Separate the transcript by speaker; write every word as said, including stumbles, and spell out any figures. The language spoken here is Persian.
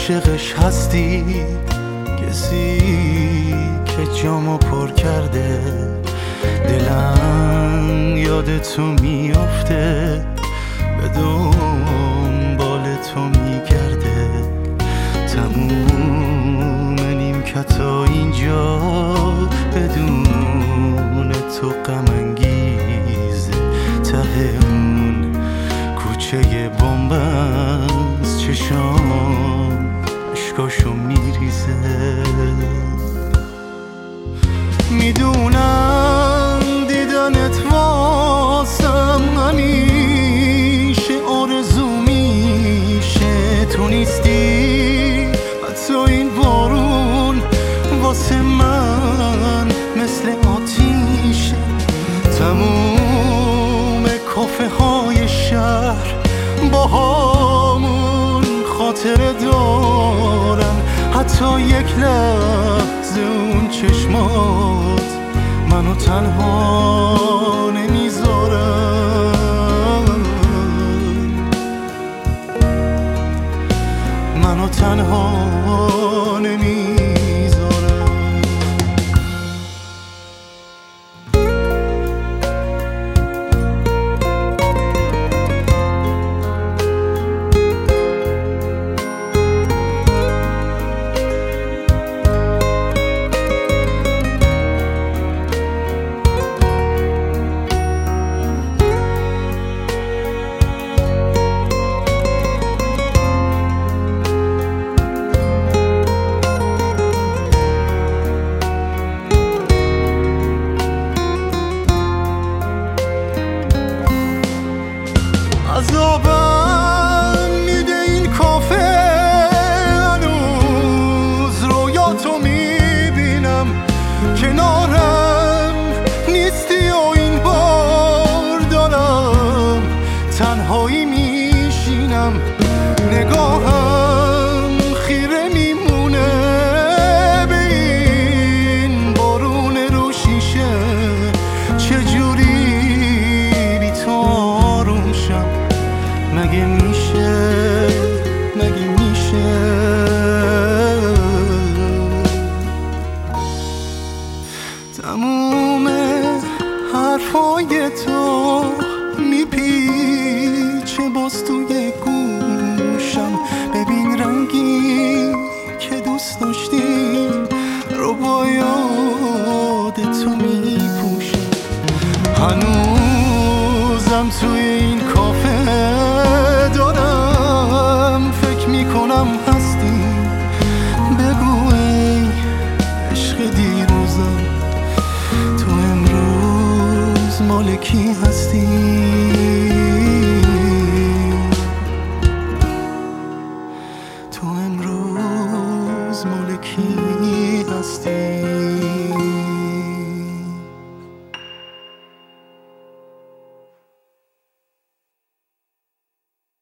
Speaker 1: عاشقش هستی، کسی که جامو پر کرده، دلم یاد تو میافته، به دنبال تو میگرده. تموم نیمکتا اینجا بدون تو غم انگیزه، ته اون کوچه بنبست چشام اشکاشو میریزه. میدونم دیدنت واسم همیشه آرزو میشه، تو نیستی حتی این بارون واسه من مثل آتیشه. تموم کافه های شهر با همون خاطره دارن، حتی یک لحظه اون چشمات منو تنها نمیذارن، منو تنها نمیذارن. عذابم میده این کافه، هنوز رویاتو میبینم، کنارم نیستی و این بار دارم تنهایی میشینم. نگاهم خیره میمونه به این بارون رو شیشه، چجوری بی تو آروم شم؟ مگه میشه مگه میشه؟ تموم حرفای تو میپیچه باز توی گوشم، ببین رنگی که دوست داشتی رو با یاد تو میپوشم. هنوزم توی این کافه دارم فکر میکنم هستی، بگو ای عشق دیروزم تو امروز مال کی هستی؟ تو امروز مال کی هستی؟